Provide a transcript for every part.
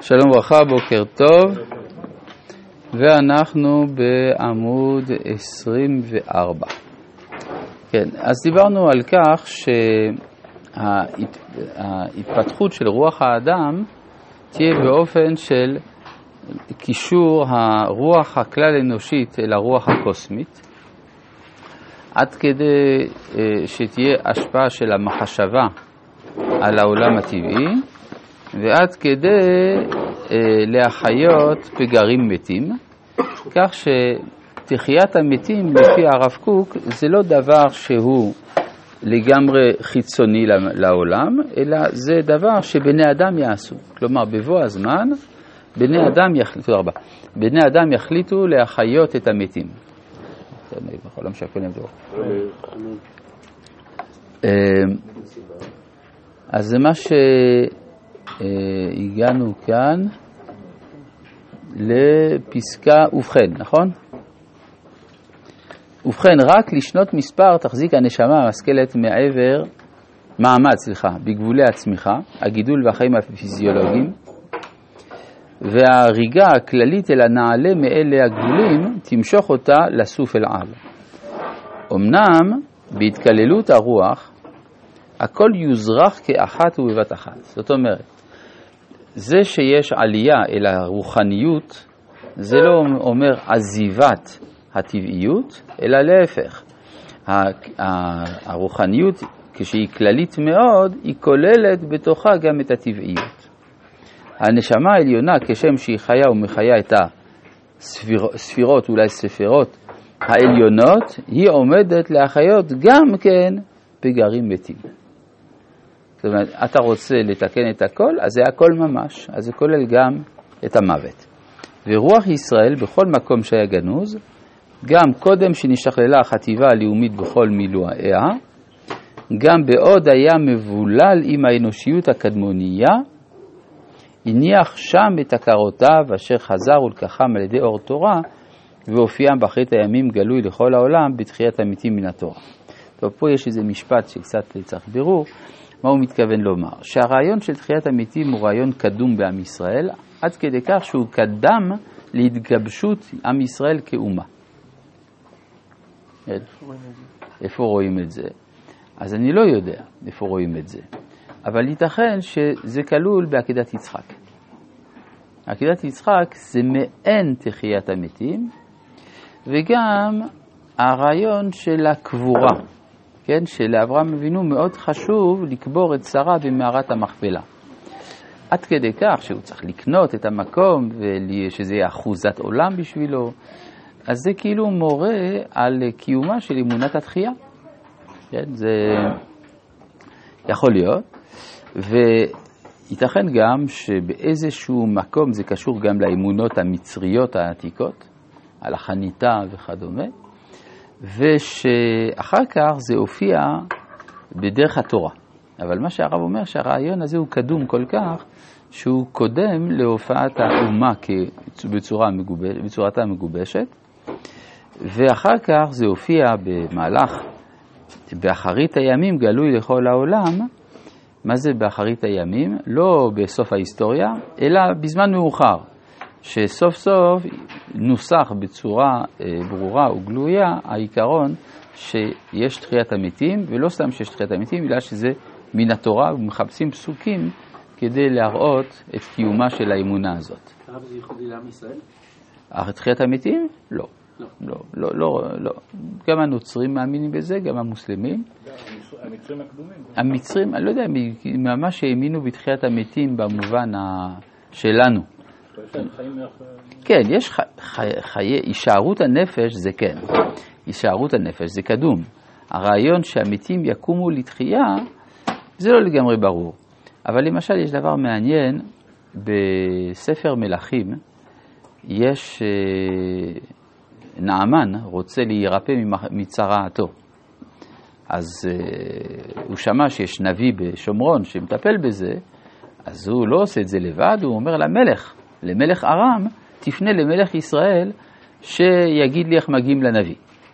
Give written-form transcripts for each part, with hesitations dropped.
שלום וברכה, בוקר טוב, ואנחנו בעמוד 24. כן, אז דיברנו על כך שההתפתחות של רוח האדם תהיה באופן של קישור הרוח הכלל אנושית אל הרוח הקוסמית, עד כדי שתהיה השפעה של המחשבה על העולם הטבעי, ועד כדי להחיות פגרים מתים, כך שתחיית המתים לפי הרב קוק זה לא דבר שהוא לגמרי חיצוני לעולם, אלא זה דבר שבני אדם יעשו. כלומר, בבוא הזמן בני אדם יחליטו להחיות את המתים. אז זה מה שהגענו כאן לפסקה ובכן, נכון? ובכן, רק לשנות מספר תחזיק הנשמה המשכלת בגבולי הצמיחה, הגידול והחיים הפיזיולוגיים, והריגה הכללית אל הנעלה מאלה הגבולים תמשוך אותה לסוף אל על. אמנם בהתקללות הרוח הכל יוזרח כאחת ובבת אחת. זאת אומרת, זה שיש עלייה אל הרוחניות, זה לא אומר עזיבת הטבעיות, אלא להפך. הרוחניות, כשהיא כללית מאוד, היא כוללת בתוכה גם את הטבעיות. הנשמה העליונה, כשם שהיא חיה ומחיה את הספירות, אולי ספירות העליונות, היא עומדת להחיות גם כן פגרים מתים. זאת אומרת, אתה רוצה לתקן את הכל, אז זה הכל ממש, אז זה כולל גם את המוות. ורוח ישראל בכל מקום שהיה גנוז, גם קודם שנשכללה החטיבה הלאומית בכל מילואיה, גם בעוד היה מבולל עם האנושיות הקדמוניה, הניח שם את הכרותיו אשר חזר ולקחם על ידי אור תורה, והופיעם באחרית הימים גלוי לכל העולם בתחיית המתים מן התורה. טוב, פה יש איזה משפט שקצת צריך בירור. מה הוא מתכוון לומר? שהרעיון של תחיית המתים הוא רעיון קדום בעם ישראל, עד כדי כך שהוא קדם להתגבשות עם ישראל כאומה. איפה רואים את זה? אז אני לא יודע איפה רואים את זה. אבל ייתכן שזה כלול בעקדת יצחק. עקדת יצחק זה מעין תחיית המתים, וגם הרעיון של הקבורה. כן, שלאברהם אבינו מאוד חשוב לקבור את שרה במערת המכפלה. עד כדי כך שהוא צריך לקנות את המקום ושזה יהיה אחוזת עולם בשבילו. אז זה כאילו מורה על קיומה של אמונת התחייה. כן, זה יכול להיות. וייתכן גם שבאיזשהו מקום זה קשור גם לאמונות המצריות העתיקות, על החניתה וכדומה. ושאחר כך זה הופיע בדרך התורה. אבל מה שהרב אומר שהרעיון הזה הוא קדום כל כך, שהוא קודם להופעת האומה בצורתה המגובשת, ואחר כך זה הופיע באחרית הימים גלוי לכל העולם. מה זה באחרית הימים? לא בסוף ההיסטוריה, אלא בזמן מאוחר. שסוף סוף נוסח בצורה ברורה וגלויה העיקרון שיש תחיית המתים, ולא סתם שיש תחיית המתים, אלא שזה מן התורה, ומחפשים פסוקים כדי להראות את קיומה של האמונה הזאת. הרב, זה ייחודי לעם ישראל? תחיית המתים? לא. לא. גם הנוצרים מאמינים בזה, גם המוסלמים. המצרים הקדומים. המצרים, אני לא יודע, ממש האמינו בתחיית המתים במובן שלנו. כן, יש חיי, הישארות הנפש זה כן, הישארות הנפש זה קדום. הרעיון שהמתים יקומו לתחייה זה לא לגמרי ברור. אבל למשל יש דבר מעניין, בספר מלכים יש נעמן רוצה להירפא מצרעתו. אז הוא שמע שיש נביא בשומרון שמטפל בזה, אז הוא לא עושה את זה לבד, הוא אומר למלך ארם, תפנה למלך ישראל שיגיד לי איך מגיעים לנביא.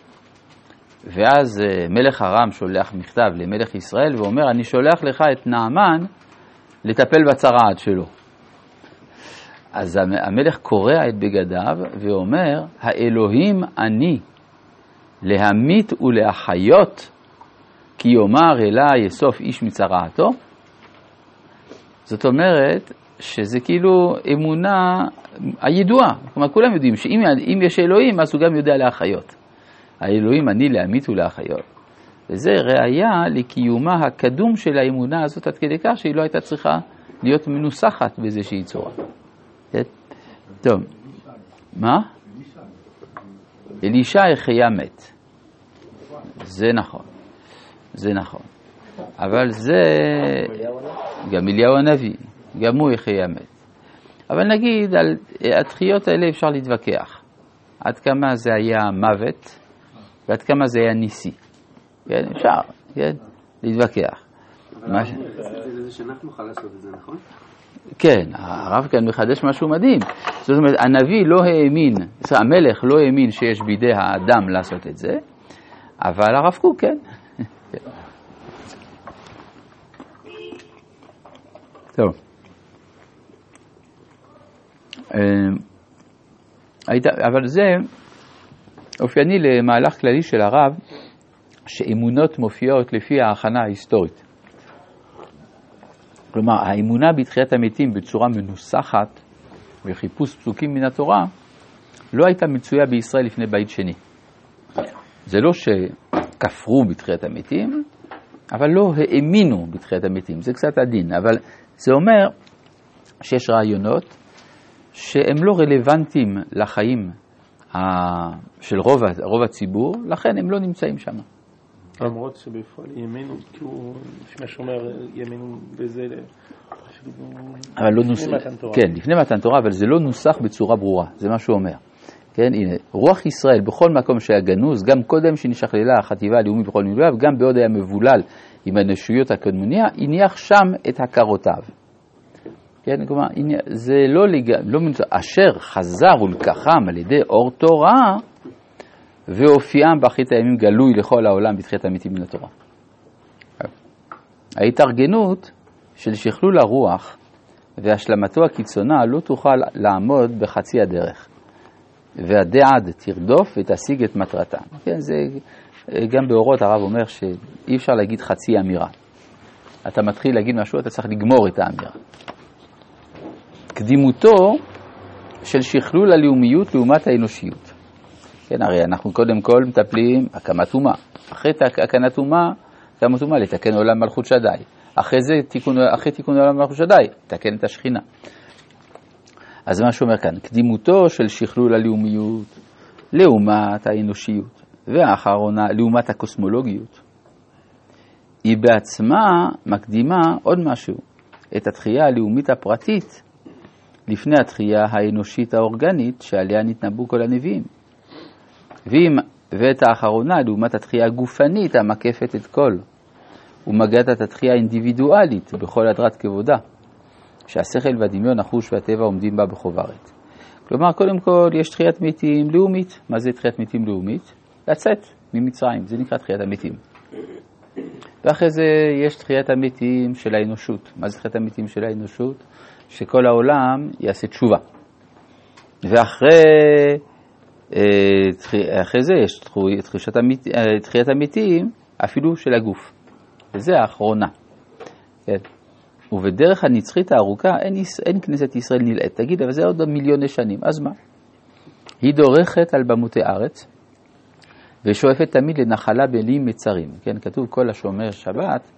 ואז מלך ארם שולח מכתב למלך ישראל ואומר, אני שולח לך את נעמן לטפל בצרעת שלו. אז המלך קורע את בגדיו ואומר, האלוהים אני להמית ולהחיות, כי יאמר אלה יסוף איש מצרעתו. זאת אומרת שזה כאילו אמונה הידועה. כלומר, כולם יודעים שאם יש אלוהים, אז הוא גם יודע להחיות. האלוהים אני להמית ולהחיות. וזה ראיה לקיומה הקדום של האמונה הזאת עד כדי כך שהיא לא הייתה צריכה להיות מנוסחת באיזושהי צורה. טוב. מה? אלישע החיה מת. זה נכון. זה נכון. אבל זה גם אליהו הנביא, גם הוא החיה מת. אבל נגיד, על התחיות האלה אפשר להתווכח. עד כמה זה היה מוות, ועד כמה זה היה ניסי. כן, אפשר, כן, להתווכח. אבל זה שאנחנו נוכל לעשות את זה, נכון? כן, הרב כאן מחדש משהו מדהים. זאת אומרת, הנביא לא האמין, המלך לא האמין שיש בידי האדם לעשות את זה, אבל הרב קוק, כן. טוב. אבל זה אופייני למהלך כללי של הרב, שאמונות מופיעות לפי ההכנה ההיסטורית. כלומר, האמונה בתחיית המתים בצורה מנוסחת וחיפוש פסוקים מן התורה לא הייתה מצויה בישראל לפני בית שני. זה לא שכפרו בתחיית המתים, אבל לא האמינו בתחיית המתים. זה קצת עדין, אבל זה אומר שיש רעיונות שהם לא רלוונטיים לחיים של רוב הציבור, לכן הם לא נמצאים שם. למרות שבפועל ימינו, כי הוא לפני שאומר ימינו בזה, אבל לא נוסח, כן, לפני מתן תורה, אבל זה לא נוסח בצורה ברורה, זה מה שהוא אומר. כן, הנה, רוח ישראל בכל מקום שהיה גנוז, גם קודם שנשכללה החטיבה הלאומית בכל מילואה, וגם בעוד היה מבולל עם הנשויות הקדמוניה, הניח שם את הכרותיו. כן, כלומר, זה לא מנצח, אשר חזר ולקחם על ידי אור תורה, והופיעם באחרית הימים גלוי לכל העולם בתחיית המתים מן התורה. ההתארגנות של שכלול הרוח והשלמתו הקיצונה לא תוכל לעמוד בחצי הדרך. והדעת תרדוף ותשיג את מטרתה. כן, זה גם באורות הרב אומר שאי אפשר להגיד חצי אמירה. אתה מתחיל להגיד משהו, אתה צריך לגמור את האמירה. קדימותו של שכלול הלאומיות לעומת האנושיות. כן, הרי אנחנו קודם כל מטפלים הקמת אומה. אחרי הקמת אומה לתקן עולם מלכות שדי. אחרי תיקון עולם מלכות שדי, לתקן את השכינה. אז מה שאומר כאן, קדימותו של שכלול הלאומיות לעומת האנושיות, והאחרונה לעומת הקוסמולוגיות, היא בעצמה מקדימה עוד משהו, את התחייה הלאומית הפרטית, לפני התחייה האנושית האורגנית שעליה נתנבאו כל הנביאים. ואת האחרונה לעומת התחייה הגופנית המקפת את כל, ומגעת את התחייה האינדיבידואלית בכל הדרת כבודה, שהשכל והדמיון, החוש והטבע עומדים בה בחוברת. כלומר, קודם כל יש תחיית מתים לאומית. מה זה תחיית מתים לאומית? לצאת ממצרים, זה נקרא תחיית המתים. ואחרי זה יש תחיית המתים של האנושות. מה זה תחיית המתים של האנושות? שכל העולם יעשה תשובה. ואחרי זה יש תחיית המתים אפילו של הגוף. וזה האחרונה. כן. ובדרך הנצחית הארוכה אין כנסת ישראל נלעט. תגיד, אבל זה עוד מיליוני שנים. אז מה? היא דורכת על במותי ארץ, ושואפת תמיד לנחלה בלי מצרים. כן, כתוב כל השומר שבת,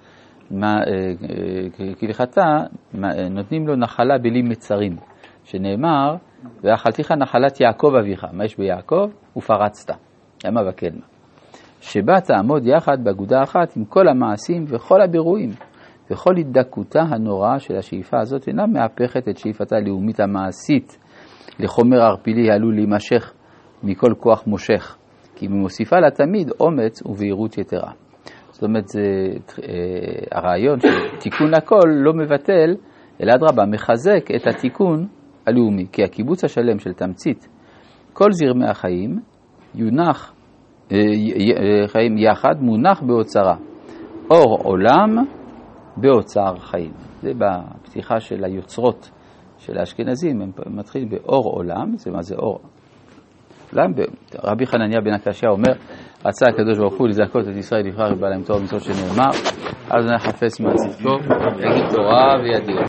כלכתה, נותנים לו נחלה בלי מצרים, שנאמר, ואכלתיך נחלת יעקב אביך. מה יש ביעקב? ופרצת. ימה וקדמה. שבה תעמוד יחד באגודה אחת עם כל המעשים וכל הבירואים. וכל התדקותה הנוראה של השאיפה הזאת אינה מהפכת את שאיפתה הלאומית המעשית לחומר ערפילי העלול להימשך מכל כוח מושך, כי היא מוסיפה לה תמיד אומץ ובהירות יתרה. זאת אומרת, זה הרעיון של תיקון הכל לא מבטל, אלא אדרבה, מחזק את התיקון הלאומי, כי הקיבוץ השלם של תמצית כל זרמי החיים יונח, חיים יחד, מונח באוצרה. אור עולם באוצר חיים. זה בפתיחה של היוצרות של האשכנזים, הם מתחילים באור עולם, זה מה זה אור? עולם, רבי חנניה בן הקשיא אומר, רצה הקדוש ברוך הוא לזכות את ישראל לבחר בבעל להם תורה ומצוות שנאמר, אז אני חפש מהצדקו, יגיד תורה וידיר.